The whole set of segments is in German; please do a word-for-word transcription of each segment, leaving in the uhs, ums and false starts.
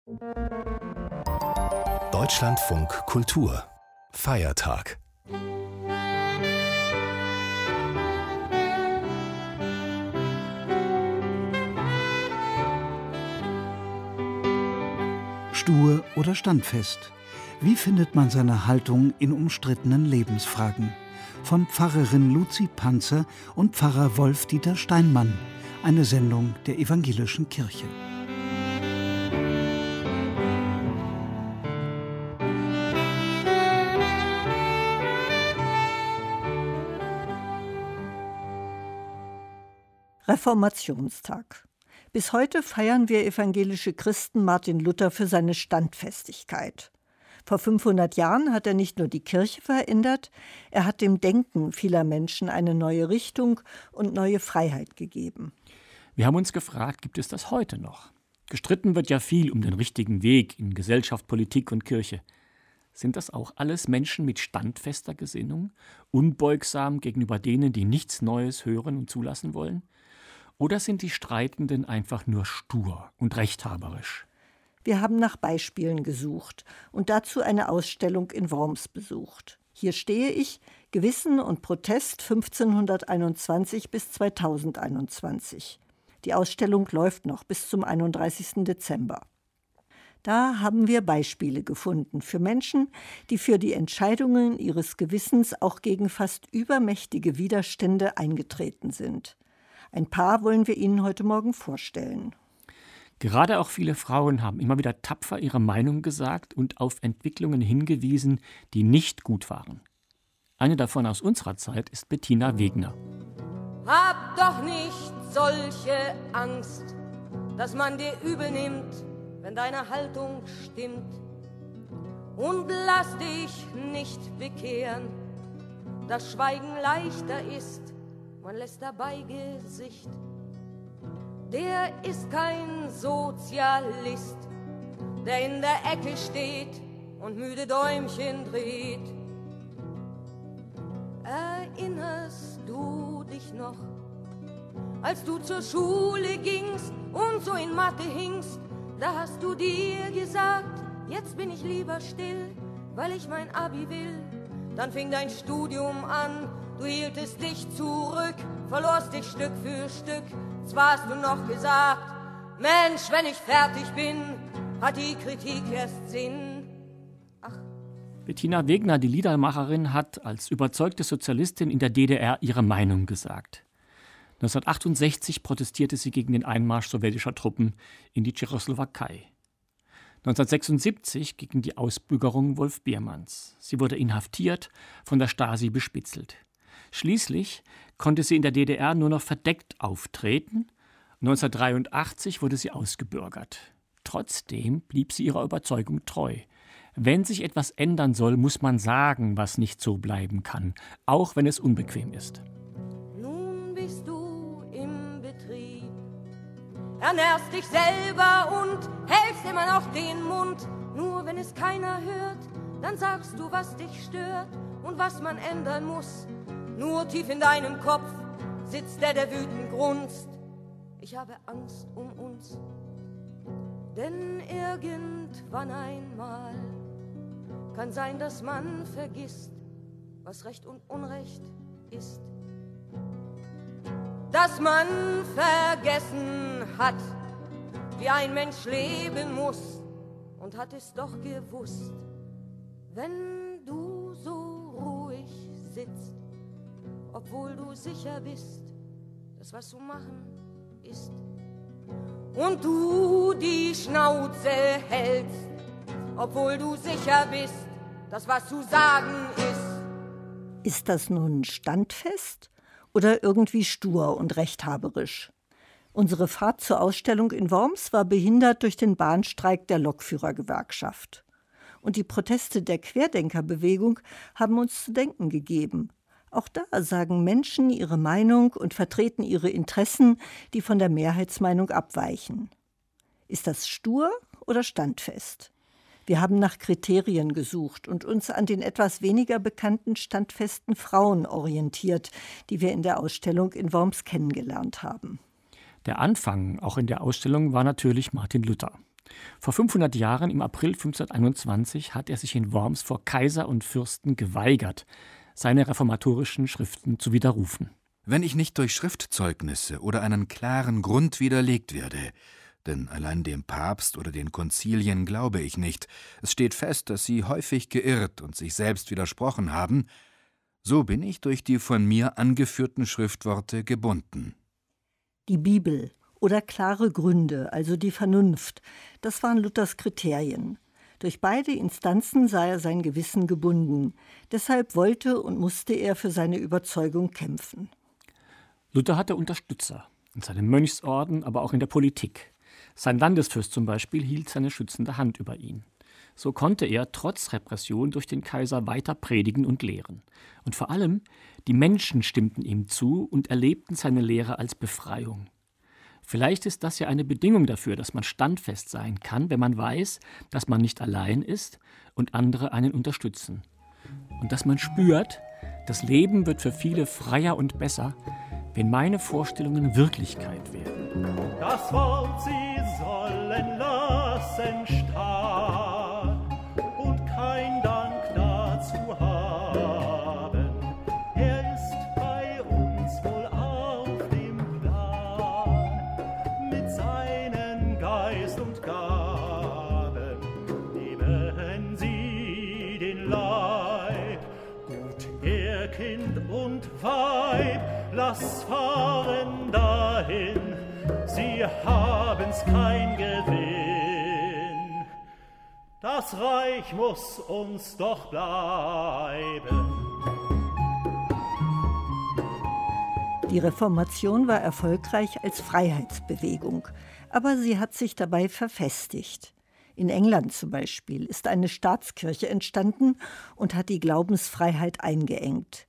Deutschlandfunk Kultur Feiertag. Stur oder standfest? Wie findet man seine Haltung in umstrittenen Lebensfragen? Von Pfarrerin Luzi Panzer und Pfarrer Wolf-Dieter Steinmann. Eine Sendung der Evangelischen Kirche. Reformationstag. Bis heute feiern wir evangelische Christen Martin Luther für seine Standfestigkeit. Vor fünfhundert Jahren hat er nicht nur die Kirche verändert, er hat dem Denken vieler Menschen eine neue Richtung und neue Freiheit gegeben. Wir haben uns gefragt, gibt es das heute noch? Gestritten wird ja viel um den richtigen Weg in Gesellschaft, Politik und Kirche. Sind das auch alles Menschen mit standfester Gesinnung, unbeugsam gegenüber denen, die nichts Neues hören und zulassen wollen? Oder sind die Streitenden einfach nur stur und rechthaberisch? Wir haben nach Beispielen gesucht und dazu eine Ausstellung in Worms besucht. Hier stehe ich, Gewissen und Protest fünfzehnhunderteinundzwanzig bis zweitausendeinundzwanzig. Die Ausstellung läuft noch bis zum einunddreißigsten Dezember. Da haben wir Beispiele gefunden für Menschen, die für die Entscheidungen ihres Gewissens auch gegen fast übermächtige Widerstände eingetreten sind. Ein paar wollen wir Ihnen heute Morgen vorstellen. Gerade auch viele Frauen haben immer wieder tapfer ihre Meinung gesagt und auf Entwicklungen hingewiesen, die nicht gut waren. Eine davon aus unserer Zeit ist Bettina Wegner. Hab doch nicht solche Angst, dass man dir übel nimmt, wenn deine Haltung stimmt. Und lass dich nicht bekehren, dass Schweigen leichter ist, man lässt dabei Gesicht. Der ist kein Sozialist, der in der Ecke steht und müde Däumchen dreht. Erinnerst du dich noch, als du zur Schule gingst und so in Mathe hingst, da hast du dir gesagt, jetzt bin ich lieber still, weil ich mein Abi will. Dann fing dein Studium an, du hieltest dich zurück, verlorst dich Stück für Stück. Zwar hast du noch gesagt, Mensch, wenn ich fertig bin, hat die Kritik erst Sinn. Ach. Bettina Wegner, die Liedermacherin, hat als überzeugte Sozialistin in der D D R ihre Meinung gesagt. neunzehnhundertachtundsechzig protestierte sie gegen den Einmarsch sowjetischer Truppen in die Tschechoslowakei. neunzehnhundertsechsundsiebzig gegen die Ausbürgerung Wolf Biermanns. Sie wurde inhaftiert, von der Stasi bespitzelt. Schließlich konnte sie in der D D R nur noch verdeckt auftreten. neunzehnhundertdreiundachtzig wurde sie ausgebürgert. Trotzdem blieb sie ihrer Überzeugung treu. Wenn sich etwas ändern soll, muss man sagen, was nicht so bleiben kann, auch wenn es unbequem ist. Nun bist du im Betrieb, ernährst dich selber und hältst immer noch den Mund. Nur wenn es keiner hört, dann sagst du, was dich stört und was man ändern muss. Nur tief in deinem Kopf sitzt der, der wütend grunzt. Ich habe Angst um uns, denn irgendwann einmal kann sein, dass man vergisst, was Recht und Unrecht ist. Dass man vergessen hat, wie ein Mensch leben muss und hat es doch gewusst, wenn du so ruhig sitzt, obwohl du sicher bist, dass was zu machen ist. Und du die Schnauze hältst, obwohl du sicher bist, dass was zu sagen ist. Ist das nun standfest oder irgendwie stur und rechthaberisch? Unsere Fahrt zur Ausstellung in Worms war behindert durch den Bahnstreik der Lokführergewerkschaft. Und die Proteste der Querdenkerbewegung haben uns zu denken gegeben. Auch da sagen Menschen ihre Meinung und vertreten ihre Interessen, die von der Mehrheitsmeinung abweichen. Ist das stur oder standfest? Wir haben nach Kriterien gesucht und uns an den etwas weniger bekannten standfesten Frauen orientiert, die wir in der Ausstellung in Worms kennengelernt haben. Der Anfang, auch in der Ausstellung, war natürlich Martin Luther. Vor fünfhundert Jahren, im April fünfzehnhunderteinundzwanzig, hat er sich in Worms vor Kaiser und Fürsten geweigert, seine reformatorischen Schriften zu widerrufen. Wenn ich nicht durch Schriftzeugnisse oder einen klaren Grund widerlegt werde, denn allein dem Papst oder den Konzilien glaube ich nicht, es steht fest, dass sie häufig geirrt und sich selbst widersprochen haben, so bin ich durch die von mir angeführten Schriftworte gebunden. Die Bibel oder klare Gründe, also die Vernunft, das waren Luthers Kriterien. Durch beide Instanzen sah er sein Gewissen gebunden. Deshalb wollte und musste er für seine Überzeugung kämpfen. Luther hatte Unterstützer, in seinem Mönchsorden, aber auch in der Politik. Sein Landesfürst zum Beispiel hielt seine schützende Hand über ihn. So konnte er trotz Repression durch den Kaiser weiter predigen und lehren. Und vor allem, die Menschen stimmten ihm zu und erlebten seine Lehre als Befreiung. Vielleicht ist das ja eine Bedingung dafür, dass man standfest sein kann, wenn man weiß, dass man nicht allein ist und andere einen unterstützen. Und dass man spürt, das Leben wird für viele freier und besser, wenn meine Vorstellungen Wirklichkeit werden. Das Wort sie sollen lassen starr und kein Dank dazu haben. Er ist bei uns wohl auf dem Plan mit seinen Geist und Gaben. Nehmen Sie den Leib, gut ihr Kind und Weib, lass fahren dahin, sie haben's kein Gewinn. Das Reich muss uns doch bleiben. Die Reformation war erfolgreich als Freiheitsbewegung, aber sie hat sich dabei verfestigt. In England zum Beispiel ist eine Staatskirche entstanden und hat die Glaubensfreiheit eingeengt.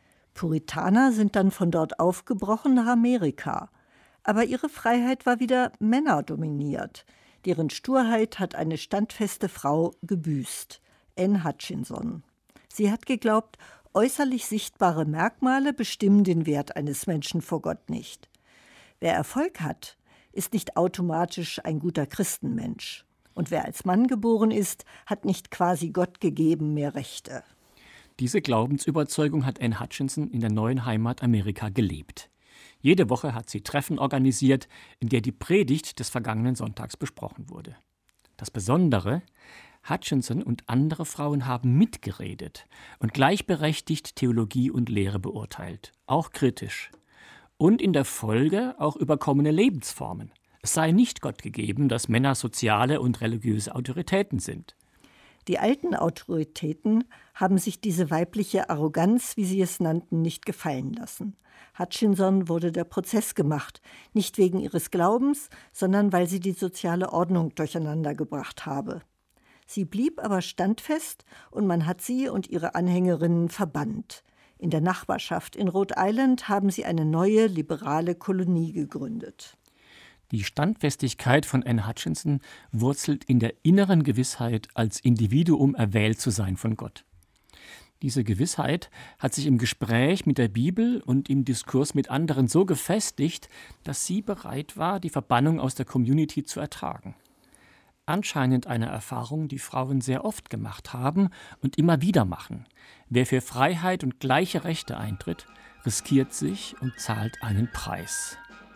Puritaner sind dann von dort aufgebrochen nach Amerika. Aber ihre Freiheit war wieder männerdominiert. Deren Sturheit hat eine standfeste Frau gebüßt, Anne Hutchinson. Sie hat geglaubt, äußerlich sichtbare Merkmale bestimmen den Wert eines Menschen vor Gott nicht. Wer Erfolg hat, ist nicht automatisch ein guter Christenmensch. Und wer als Mann geboren ist, hat nicht quasi Gott gegeben mehr Rechte. Diese Glaubensüberzeugung hat Anne Hutchinson in der neuen Heimat Amerika gelebt. Jede Woche hat sie Treffen organisiert, in der die Predigt des vergangenen Sonntags besprochen wurde. Das Besondere: Hutchinson und andere Frauen haben mitgeredet und gleichberechtigt Theologie und Lehre beurteilt, auch kritisch. Und in der Folge auch überkommene Lebensformen. Es sei nicht Gott gegeben, dass Männer soziale und religiöse Autoritäten sind. Die alten Autoritäten haben sich diese weibliche Arroganz, wie sie es nannten, nicht gefallen lassen. Hutchinson wurde der Prozess gemacht, nicht wegen ihres Glaubens, sondern weil sie die soziale Ordnung durcheinandergebracht habe. Sie blieb aber standfest und man hat sie und ihre Anhängerinnen verbannt. In der Nachbarschaft in Rhode Island haben sie eine neue liberale Kolonie gegründet. Die Standfestigkeit von Anne Hutchinson wurzelt in der inneren Gewissheit, als Individuum erwählt zu sein von Gott. Diese Gewissheit hat sich im Gespräch mit der Bibel und im Diskurs mit anderen so gefestigt, dass sie bereit war, die Verbannung aus der Community zu ertragen. Anscheinend eine Erfahrung, die Frauen sehr oft gemacht haben und immer wieder machen. Wer für Freiheit und gleiche Rechte eintritt, riskiert sich und zahlt einen Preis.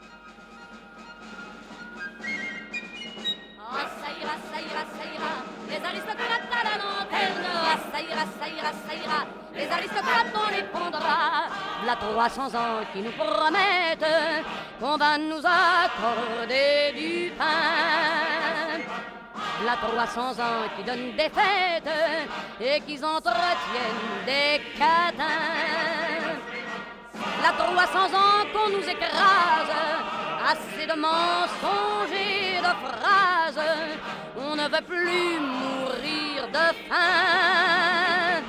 Les aristocrates, on les prendra. V'là trois cents ans qui nous promettent qu'on va nous accorder du pain. V'là trois cents ans qui donnent des fêtes et qui entretiennent des catins. V'là trois cents ans qu'on nous écrase, assez de mensonges et de phrases. On ne veut plus mourir de faim.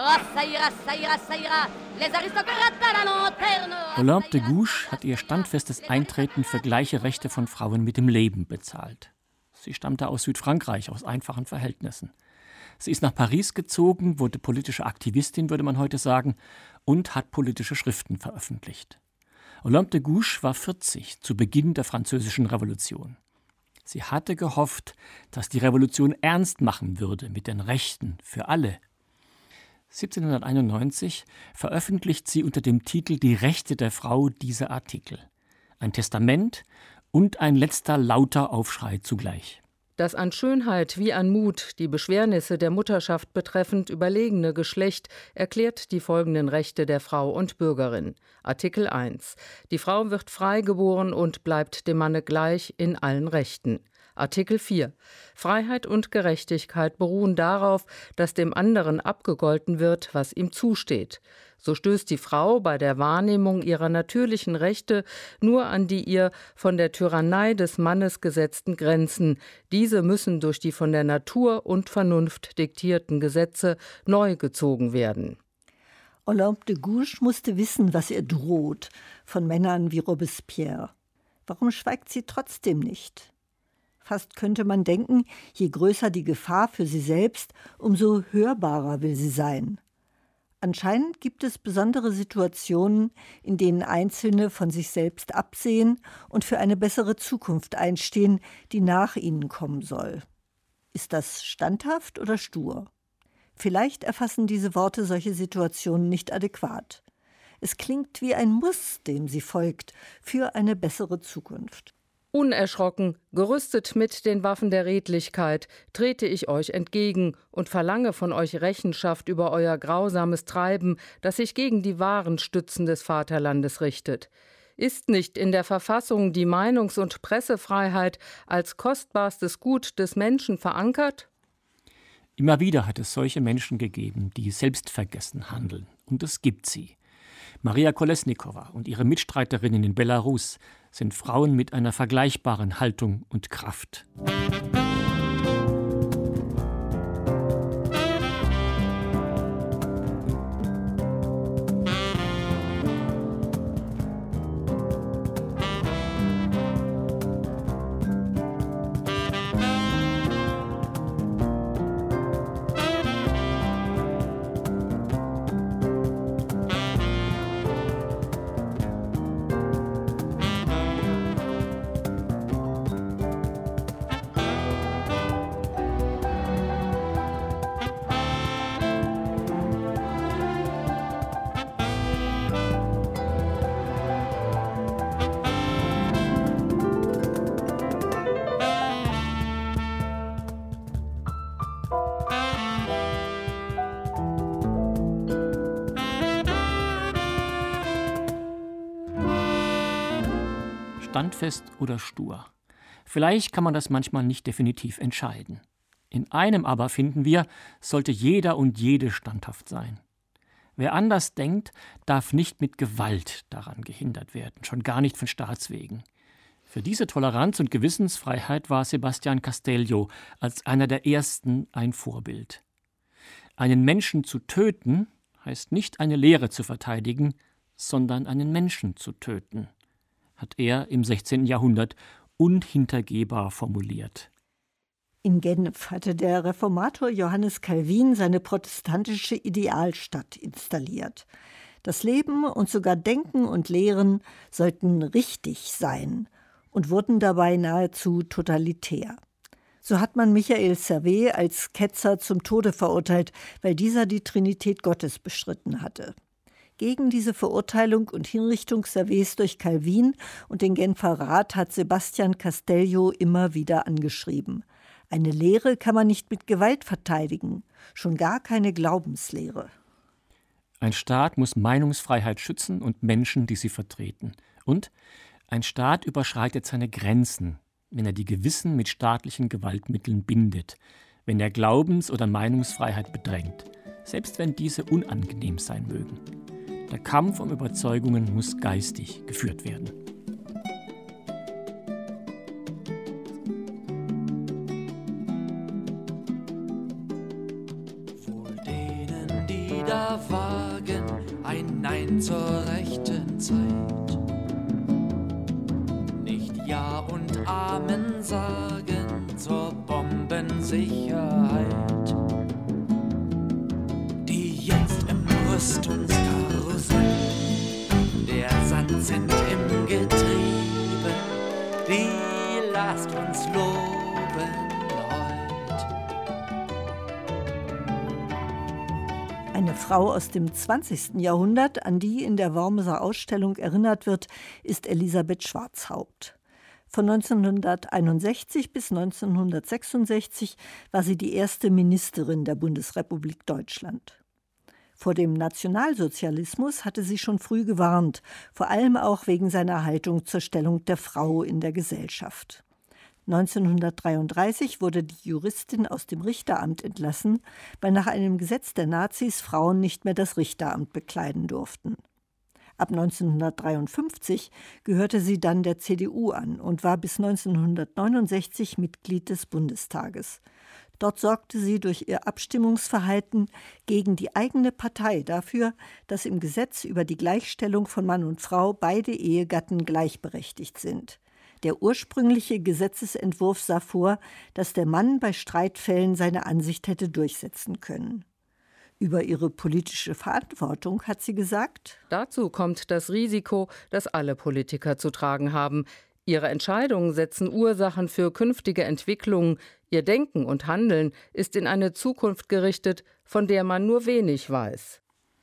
Olympe de Gouges hat ihr standfestes Eintreten für gleiche Rechte von Frauen mit dem Leben bezahlt. Sie stammte aus Südfrankreich, aus einfachen Verhältnissen. Sie ist nach Paris gezogen, wurde politische Aktivistin, würde man heute sagen, und hat politische Schriften veröffentlicht. Olympe de Gouges war vierzig, zu Beginn der Französischen Revolution. Sie hatte gehofft, dass die Revolution ernst machen würde mit den Rechten für alle. siebzehnhunderteinundneunzig veröffentlicht sie unter dem Titel »Die Rechte der Frau« diese Artikel. Ein Testament und ein letzter lauter Aufschrei zugleich. Das an Schönheit wie an Mut die Beschwernisse der Mutterschaft betreffend überlegene Geschlecht erklärt die folgenden Rechte der Frau und Bürgerin. Artikel eins. Die Frau wird frei geboren und bleibt dem Manne gleich in allen Rechten. Artikel vier. Freiheit und Gerechtigkeit beruhen darauf, dass dem anderen abgegolten wird, was ihm zusteht. So stößt die Frau bei der Wahrnehmung ihrer natürlichen Rechte nur an die ihr von der Tyrannei des Mannes gesetzten Grenzen. Diese müssen durch die von der Natur und Vernunft diktierten Gesetze neu gezogen werden. Olympe de Gouges musste wissen, was ihr droht, von Männern wie Robespierre. Warum schweigt sie trotzdem nicht? Fast könnte man denken, je größer die Gefahr für sie selbst, umso hörbarer will sie sein. Anscheinend gibt es besondere Situationen, in denen Einzelne von sich selbst absehen und für eine bessere Zukunft einstehen, die nach ihnen kommen soll. Ist das standhaft oder stur? Vielleicht erfassen diese Worte solche Situationen nicht adäquat. Es klingt wie ein Muss, dem sie folgt, für eine bessere Zukunft. Unerschrocken, gerüstet mit den Waffen der Redlichkeit, trete ich euch entgegen und verlange von euch Rechenschaft über euer grausames Treiben, das sich gegen die wahren Stützen des Vaterlandes richtet. Ist nicht in der Verfassung die Meinungs- und Pressefreiheit als kostbarstes Gut des Menschen verankert? Immer wieder hat es solche Menschen gegeben, die selbstvergessen handeln. Und es gibt sie. Maria Kolesnikowa und ihre Mitstreiterinnen in Belarus sind Frauen mit einer vergleichbaren Haltung und Kraft. Standfest oder stur. Vielleicht kann man das manchmal nicht definitiv entscheiden. In einem aber, finden wir, sollte jeder und jede standhaft sein. Wer anders denkt, darf nicht mit Gewalt daran gehindert werden, schon gar nicht von Staatswegen. Für diese Toleranz und Gewissensfreiheit war Sebastián Castelló als einer der Ersten ein Vorbild. Einen Menschen zu töten, heißt nicht eine Lehre zu verteidigen, sondern einen Menschen zu töten, hat er im sechzehnten Jahrhundert unhintergehbar formuliert. In Genf hatte der Reformator Johannes Calvin seine protestantische Idealstadt installiert. Das Leben und sogar Denken und Lehren sollten richtig sein und wurden dabei nahezu totalitär. So hat man Michael Servet als Ketzer zum Tode verurteilt, weil dieser die Trinität Gottes bestritten hatte. Gegen diese Verurteilung und Hinrichtung Servets durch Calvin und den Genfer Rat hat Sebastián Castelló immer wieder angeschrieben. Eine Lehre kann man nicht mit Gewalt verteidigen, schon gar keine Glaubenslehre. Ein Staat muss Meinungsfreiheit schützen und Menschen, die sie vertreten. Und ein Staat überschreitet seine Grenzen, wenn er die Gewissen mit staatlichen Gewaltmitteln bindet, wenn er Glaubens- oder Meinungsfreiheit bedrängt, selbst wenn diese unangenehm sein mögen. Der Kampf um Überzeugungen muss geistig geführt werden. Wohl denen, die da wagen, ein Nein zur rechten Zeit, nicht Ja und Amen sagen zur Bombensicherheit, die jetzt im Rüstungskarussell der Sand sind im Getriebe, die lasst uns los. Eine Frau aus dem zwanzigsten Jahrhundert, an die in der Wormser Ausstellung erinnert wird, ist Elisabeth Schwarzhaupt. Von neunzehnhunderteinundsechzig bis neunzehnhundertsechsundsechzig war sie die erste Ministerin der Bundesrepublik Deutschland. Vor dem Nationalsozialismus hatte sie schon früh gewarnt, vor allem auch wegen seiner Haltung zur Stellung der Frau in der Gesellschaft. neunzehnhundertdreiunddreißig wurde die Juristin aus dem Richteramt entlassen, weil nach einem Gesetz der Nazis Frauen nicht mehr das Richteramt bekleiden durften. Ab neunzehnhundertdreiundfünfzig gehörte sie dann der C D U an und war bis neunzehnhundertneunundsechzig Mitglied des Bundestages. Dort sorgte sie durch ihr Abstimmungsverhalten gegen die eigene Partei dafür, dass im Gesetz über die Gleichstellung von Mann und Frau beide Ehegatten gleichberechtigt sind. Der ursprüngliche Gesetzesentwurf sah vor, dass der Mann bei Streitfällen seine Ansicht hätte durchsetzen können. Über ihre politische Verantwortung hat sie gesagt: Dazu kommt das Risiko, das alle Politiker zu tragen haben. Ihre Entscheidungen setzen Ursachen für künftige Entwicklungen. Ihr Denken und Handeln ist in eine Zukunft gerichtet, von der man nur wenig weiß.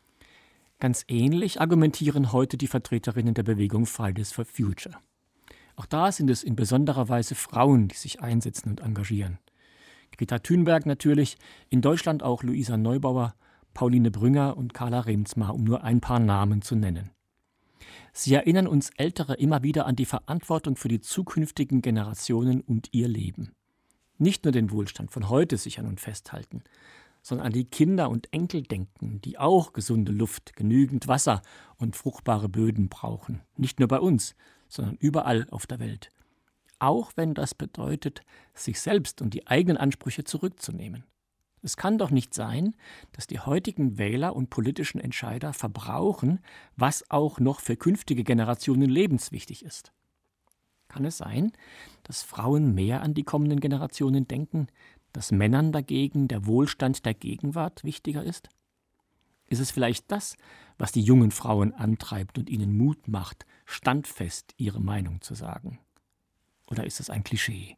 Ganz ähnlich argumentieren heute die Vertreterinnen der Bewegung Fridays for Future. Auch da sind es in besonderer Weise Frauen, die sich einsetzen und engagieren. Greta Thunberg natürlich, in Deutschland auch Luisa Neubauer, Pauline Brünger und Carla Remsmar, um nur ein paar Namen zu nennen. Sie erinnern uns Ältere immer wieder an die Verantwortung für die zukünftigen Generationen und ihr Leben. Nicht nur den Wohlstand von heute sichern und festhalten, sondern an die Kinder und Enkel denken, die auch gesunde Luft, genügend Wasser und fruchtbare Böden brauchen. Nicht nur bei uns, sondern überall auf der Welt. Auch wenn das bedeutet, sich selbst und die eigenen Ansprüche zurückzunehmen. Es kann doch nicht sein, dass die heutigen Wähler und politischen Entscheider verbrauchen, was auch noch für künftige Generationen lebenswichtig ist. Kann es sein, dass Frauen mehr an die kommenden Generationen denken, dass Männern dagegen der Wohlstand der Gegenwart wichtiger ist? Ist es vielleicht das, was die jungen Frauen antreibt und ihnen Mut macht, standfest ihre Meinung zu sagen? Oder ist es ein Klischee?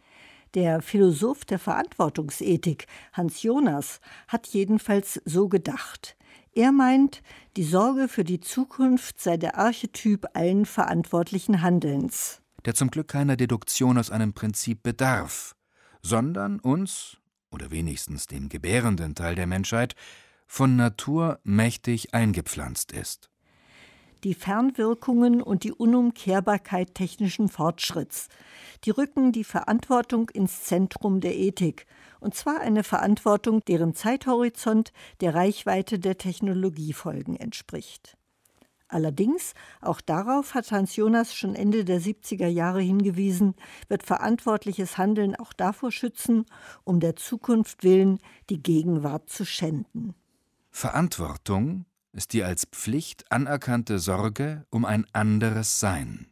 Der Philosoph der Verantwortungsethik, Hans Jonas, hat jedenfalls so gedacht. Er meint, die Sorge für die Zukunft sei der Archetyp allen verantwortlichen Handelns. Der zum Glück keiner Deduktion aus einem Prinzip bedarf, sondern uns, oder wenigstens dem gebärenden Teil der Menschheit, von Natur mächtig eingepflanzt ist. Die Fernwirkungen und die Unumkehrbarkeit technischen Fortschritts, die rücken die Verantwortung ins Zentrum der Ethik, und zwar eine Verantwortung, deren Zeithorizont der Reichweite der Technologiefolgen entspricht. Allerdings, auch darauf hat Hans Jonas schon Ende der siebziger Jahre hingewiesen, wird verantwortliches Handeln auch davor schützen, um der Zukunft willen die Gegenwart zu schänden. Verantwortung ist die als Pflicht anerkannte Sorge um ein anderes Sein.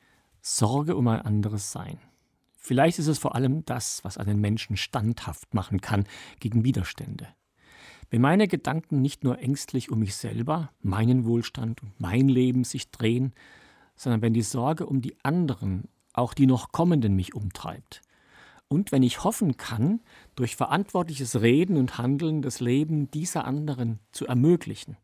Sorge um ein anderes Sein. Vielleicht ist es vor allem das, was einen Menschen standhaft machen kann gegen Widerstände. Wenn meine Gedanken nicht nur ängstlich um mich selber, meinen Wohlstand und mein Leben sich drehen, sondern wenn die Sorge um die anderen, auch die noch kommenden, mich umtreibt. Und wenn ich hoffen kann, durch verantwortliches Reden und Handeln das Leben dieser anderen zu ermöglichen.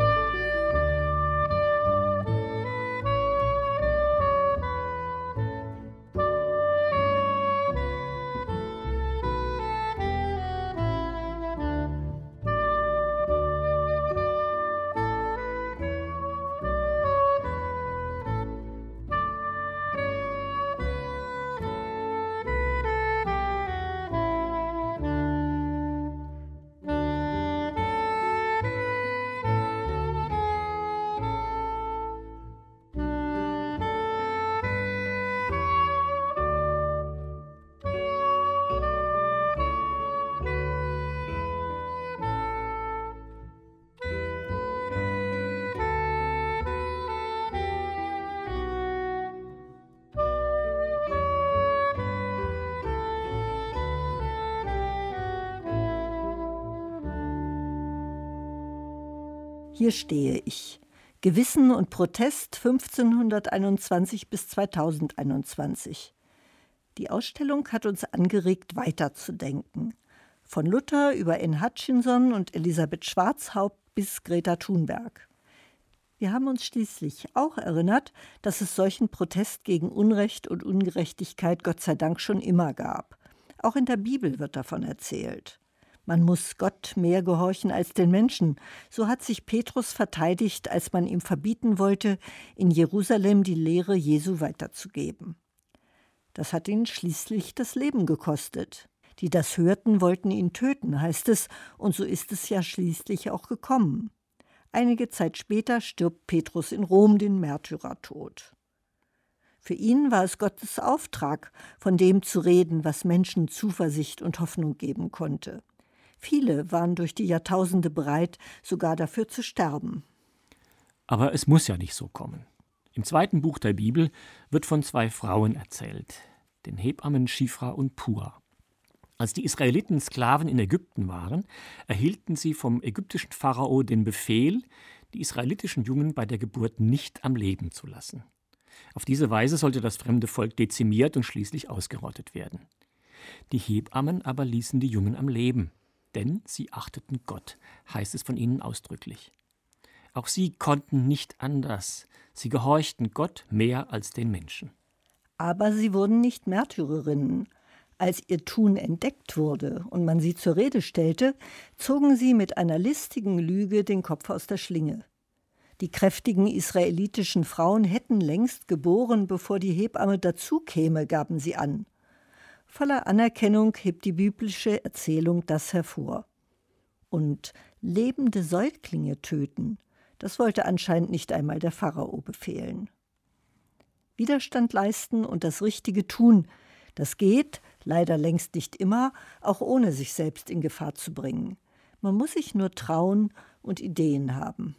Hier stehe ich. Gewissen und Protest fünfzehnhunderteinundzwanzig bis zweitausendeinundzwanzig. Die Ausstellung hat uns angeregt, weiterzudenken. Von Luther über Anne Hutchinson und Elisabeth Schwarzhaupt bis Greta Thunberg. Wir haben uns schließlich auch erinnert, dass es solchen Protest gegen Unrecht und Ungerechtigkeit Gott sei Dank schon immer gab. Auch in der Bibel wird davon erzählt. Man muss Gott mehr gehorchen als den Menschen. So hat sich Petrus verteidigt, als man ihm verbieten wollte, in Jerusalem die Lehre Jesu weiterzugeben. Das hat ihn schließlich das Leben gekostet. Die das hörten, wollten ihn töten, heißt es, und so ist es ja schließlich auch gekommen. Einige Zeit später stirbt Petrus in Rom den Märtyrertod. Für ihn war es Gottes Auftrag, von dem zu reden, was Menschen Zuversicht und Hoffnung geben konnte. Viele waren durch die Jahrtausende bereit, sogar dafür zu sterben. Aber es muss ja nicht so kommen. Im zweiten Buch der Bibel wird von zwei Frauen erzählt, den Hebammen Schifra und Pua. Als die Israeliten Sklaven in Ägypten waren, erhielten sie vom ägyptischen Pharao den Befehl, die israelitischen Jungen bei der Geburt nicht am Leben zu lassen. Auf diese Weise sollte das fremde Volk dezimiert und schließlich ausgerottet werden. Die Hebammen aber ließen die Jungen am Leben, denn sie achteten Gott, heißt es von ihnen ausdrücklich. Auch sie konnten nicht anders, sie gehorchten Gott mehr als den Menschen. Aber sie wurden nicht Märtyrerinnen. Als ihr Tun entdeckt wurde und man sie zur Rede stellte, zogen sie mit einer listigen Lüge den Kopf aus der Schlinge. Die kräftigen israelitischen Frauen hätten längst geboren, bevor die Hebamme dazukäme, gaben sie an. Voller Anerkennung hebt die biblische Erzählung das hervor. Und lebende Säuglinge töten, das wollte anscheinend nicht einmal der Pharao befehlen. Widerstand leisten und das Richtige tun, das geht, leider längst nicht immer, auch ohne sich selbst in Gefahr zu bringen. Man muss sich nur trauen und Ideen haben.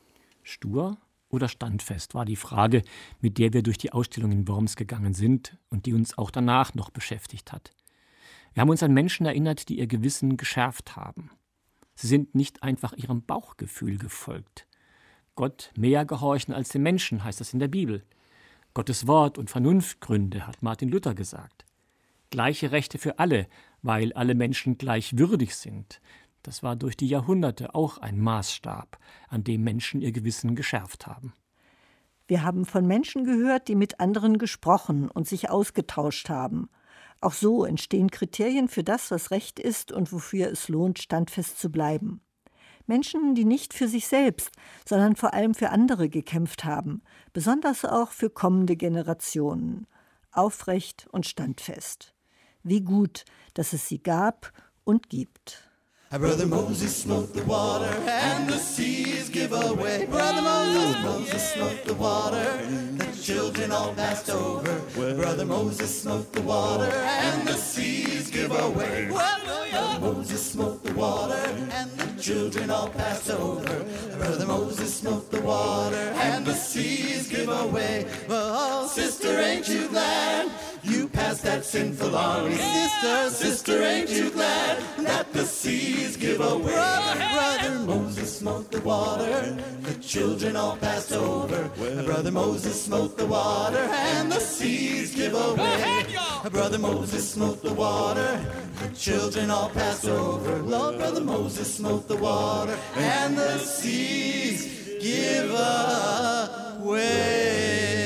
Stur oder standfest war die Frage, mit der wir durch die Ausstellung in Worms gegangen sind und die uns auch danach noch beschäftigt hat. Wir haben uns an Menschen erinnert, die ihr Gewissen geschärft haben. Sie sind nicht einfach ihrem Bauchgefühl gefolgt. Gott mehr gehorchen als den Menschen, heißt das in der Bibel. Gottes Wort und Vernunftgründe, hat Martin Luther gesagt. Gleiche Rechte für alle, weil alle Menschen gleich würdig sind. Das war durch die Jahrhunderte auch ein Maßstab, an dem Menschen ihr Gewissen geschärft haben. Wir haben von Menschen gehört, die mit anderen gesprochen und sich ausgetauscht haben. Auch so entstehen Kriterien für das, was Recht ist und wofür es lohnt, standfest zu bleiben. Menschen, die nicht für sich selbst, sondern vor allem für andere gekämpft haben, besonders auch für kommende Generationen. Aufrecht und standfest. Wie gut, dass es sie gab und gibt. Brother Moses smote the water and the seas give away. Brother Moses, Moses smote the water, the children all passed over. Brother Moses smote the water and the seas give away. Brother Moses smote the water and the children all passed over. Brother Moses smote the water and the seas give away. Oh, sister, ain't you glad you passed that sinful army? Sister, sister, ain't you glad that the seas give away? Brother, brother Moses smote the water, the children all passed over. Brother Moses smote the water and the seas give away. Brother Moses smote the water, the children all passed over. Lord, brother Moses smote the water and the seas give away.